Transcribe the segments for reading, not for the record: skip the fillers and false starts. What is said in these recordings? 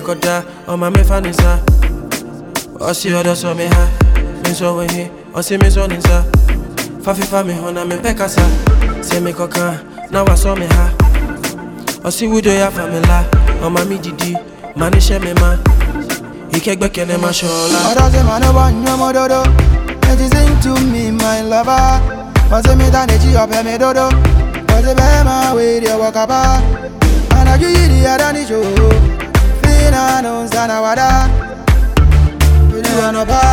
kota o ma me fanisa. O si odo so me ha. Me so we he. O si me so ninsa. Fa me hona me pekasa. Se me koka na wa so me ha. O si wudo ya famila. O ma mi didi. Manishe me ma. Ikegbe kene ma shola. Odo se ma no one no mododo. And you sing to me, my lover. Once me done it, you up me dodo. Once you be my way, you walk up. And I give you the other show. Fina no sana wada. You do an opa.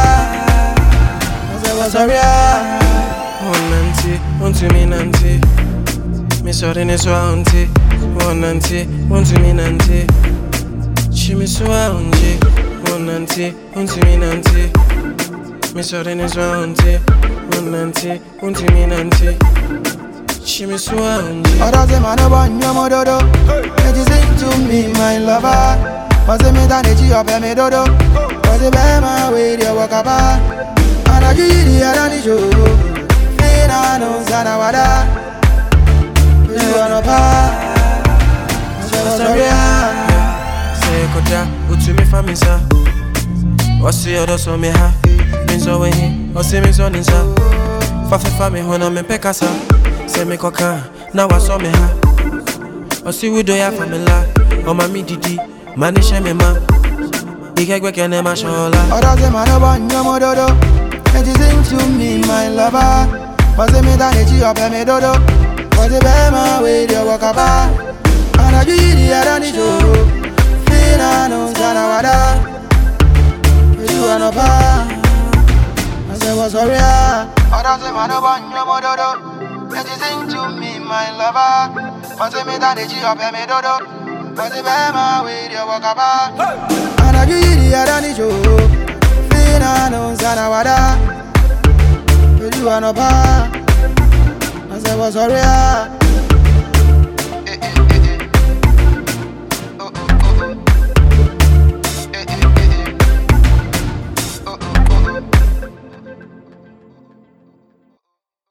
I say what's sorry. One nanti, one to me nanti. Me sorry ne so auntie. One nanti, one to me nanti. She me so auntie. One nanti, one to me nanti. Me sorry ne so auntie. One nanti, one to me nanti. She me so auntie. Odo se ma no one no mododo. And you sing to me, my lover. Once me done it, you up me dodo. Once you be my way, you walk up. And I give you the other show. Fina no sana wada. You do an opa. I say what's sorry. Say kota, utu me famisa. O si odo so me ha. Me so we he. O si me so ninsa. Fa me hona me pekasa. Se me koka na wa so me ha. O si wudo ya famila. O ma mi didi. Manishe me ma. Ikegbe kene ma shola. Odo se ma no one no mododo. And you sing to me, my lover. Once me done it, you up me dodo. Once you be my way, you walk up. And I give you the other show. Fina no sana wada. You do an opa. I say what's sorry. Odo se ma no one no mododo. And you sing to me, my lover. Once me done it, you up me dodo. Once you be my way, you walk up. And I give you the other show. Fina no sana wada. You do an opa. I say what's sorry.